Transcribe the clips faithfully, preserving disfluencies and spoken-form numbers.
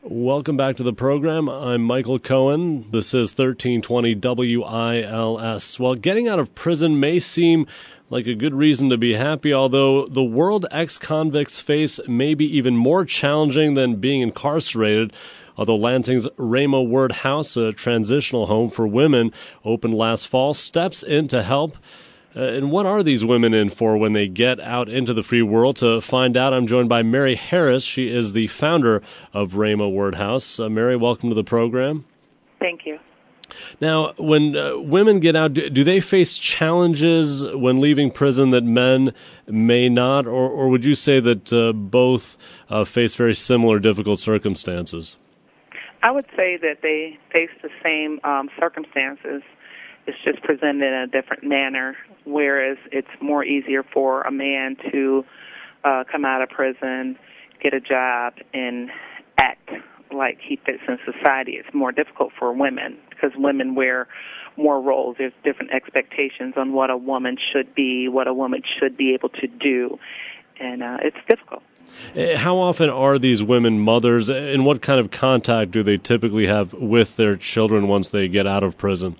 Welcome back to the program. I'm Michael Cohen. This is thirteen twenty W I L S. Well, getting out of prison may seem like a good reason to be happy, although the world ex-convicts face may be even more challenging than being incarcerated. Although Lansing's Rhema Word House, a transitional home for women, opened last fall, steps in to help. Uh, and what are these women in for when they get out into the free world? To find out, I'm joined by Mary Harris. She is the founder of Rhema Word House. Uh, Mary, welcome to the program. Thank you. Now, when uh, women get out, do, do they face challenges when leaving prison that men may not? Or, or would you say that uh, both uh, face very similar difficult circumstances? I would say that they face the same um, circumstances. It's just presented in a different manner, whereas it's more easier for a man to uh, come out of prison, get a job, and act like he fits in society. It's more difficult for women because women wear more roles. There's different expectations on what a woman should be, what a woman should be able to do, and uh, it's difficult. How often are these women mothers, and what kind of contact do they typically have with their children once they get out of prison?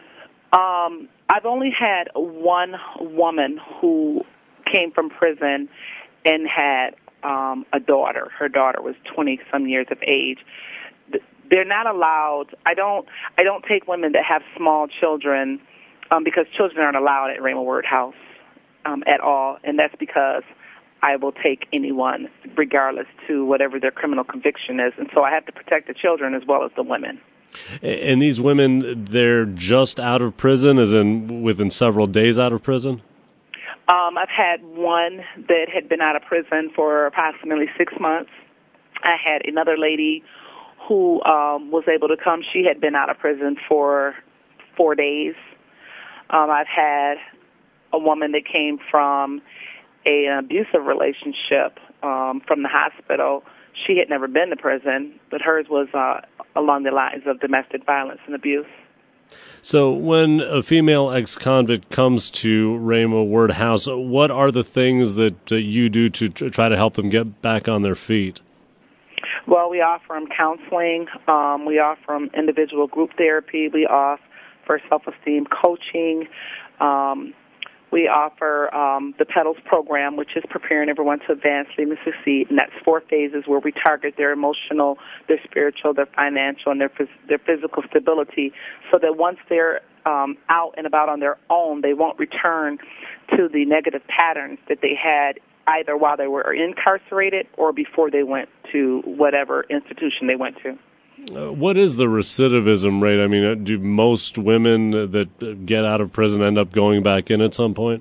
Um, I've only had one woman who came from prison and had um, a daughter. Her daughter was twenty-some years of age. They're not allowed. I don't. I don't take women that have small children um, because children aren't allowed at Rhema Word House um, at all, and that's because I will take anyone, regardless to whatever their criminal conviction is, and so I have to protect the children as well as the women. And these women, they're just out of prison, as in within several days out of prison? Um, I've had one that had been out of prison for approximately six months. I had another lady who um, was able to come. She had been out of prison for four days. Um, I've had a woman that came from a, an abusive relationship um, from the hospital. She had never been to prison, but hers was uh, along the lines of domestic violence and abuse. So when a female ex-convict comes to Rhema Word House, what are the things that uh, you do to try to help them get back on their feet? Well, we offer them counseling. Um, we offer them individual group therapy. We offer self-esteem coaching. Um, we offer um, the PEDALS program, which is preparing everyone to advance, lead, and succeed. And that's four phases where we target their emotional, their spiritual, their financial, and their phys- their physical stability, so that once they're um, out and about on their own, they won't return to the negative patterns that they had either while they were incarcerated or before they went to whatever institution they went to. Uh, what is the recidivism rate? I mean, uh, do most women that get out of prison end up going back in at some point?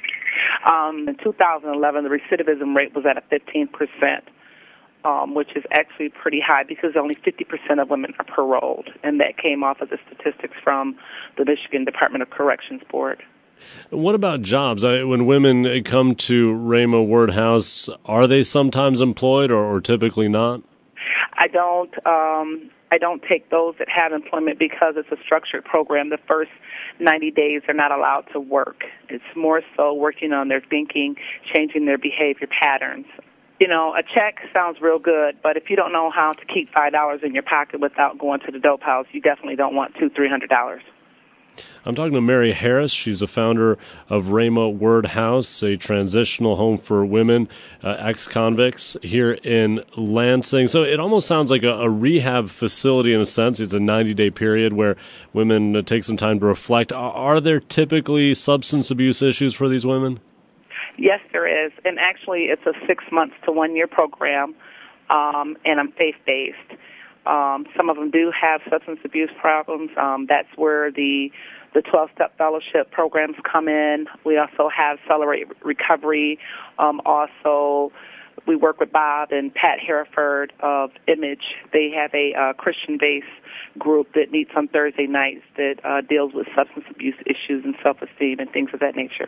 Um, in two thousand eleven, the recidivism rate was at a fifteen percent, um, which is actually pretty high because only fifty percent of women are paroled, and that came off of the statistics from the Michigan Department of Corrections Board. What about jobs? I, when women come to Rhema Word House, are they sometimes employed or, or typically not? I don't. Um, I don't take those that have employment because it's a structured program. The first ninety days they're not allowed to work. It's more so working on their thinking, changing their behavior patterns. You know, a check sounds real good, but if you don't know how to keep five dollars in your pocket without going to the dope house, you definitely don't want two, three hundred dollars. I'm talking to Mary Harris. She's the founder of Rhema Word House, a transitional home for women, uh, ex-convicts here in Lansing. So it almost sounds like a, a rehab facility in a sense. It's a ninety-day period where women uh, take some time to reflect. Are, are there typically substance abuse issues for these women? Yes, there is. And actually, it's a six months to one-year program, um, and I'm faith-based. Um, some of them do have substance abuse problems. Um, that's where the the twelve-step fellowship programs come in. We also have Celebrate Recovery. Um, also, we work with Bob and Pat Hereford of Image. They have a uh, Christian-based group that meets on Thursday nights that uh, deals with substance abuse issues and self-esteem and things of that nature.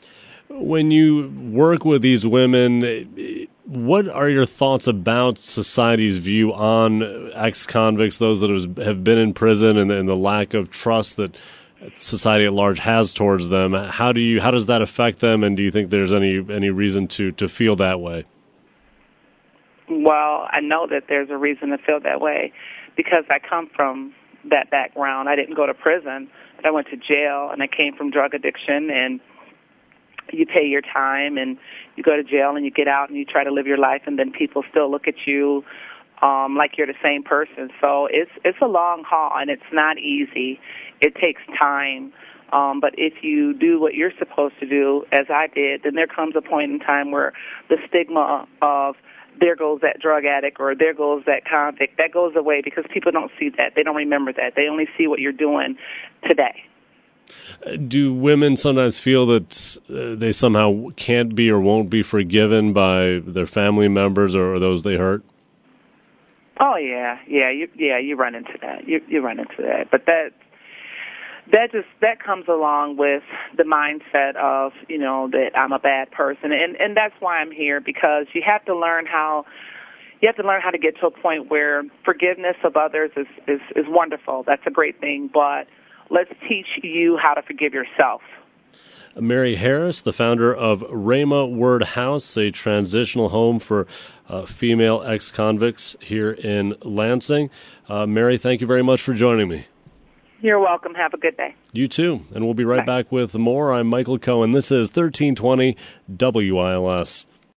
When you work with these women, what are your thoughts about society's view on ex-convicts, those that have been in prison, and, and the lack of trust that society at large has towards them? How do you, how does that affect them, and do you think there's any any reason to, to feel that way? Well, I know that there's a reason to feel that way because I come from that background. I didn't go to prison, but I went to jail, and I came from drug addiction, and you pay your time, and you go to jail, and you get out, and you try to live your life, and then people still look at you um, like you're the same person. So it's it's a long haul, and it's not easy. It takes time. Um, but if you do what you're supposed to do, as I did, then there comes a point in time where the stigma of there goes that drug addict or there goes that convict, that goes away because people don't see that. They don't remember that. They only see what you're doing today. Do women sometimes feel that uh, they somehow can't be or won't be forgiven by their family members or those they hurt? Oh, yeah. Yeah, you, yeah, you run into that. You, you run into that. But that... That just that comes along with the mindset of, you know, that I'm a bad person, and and that's why I'm here, because you have to learn how you have to learn how to get to a point where forgiveness of others is is, is wonderful. That's a great thing, but let's teach you how to forgive yourself. Mary Harris, the founder of Rhema Word House, a transitional home for uh, female ex-convicts here in Lansing. Uh, Mary, thank you very much for joining me. You're welcome. Have a good day. You too. And we'll be right Bye. back with more. I'm Michael Cohen. This is thirteen twenty W I L S.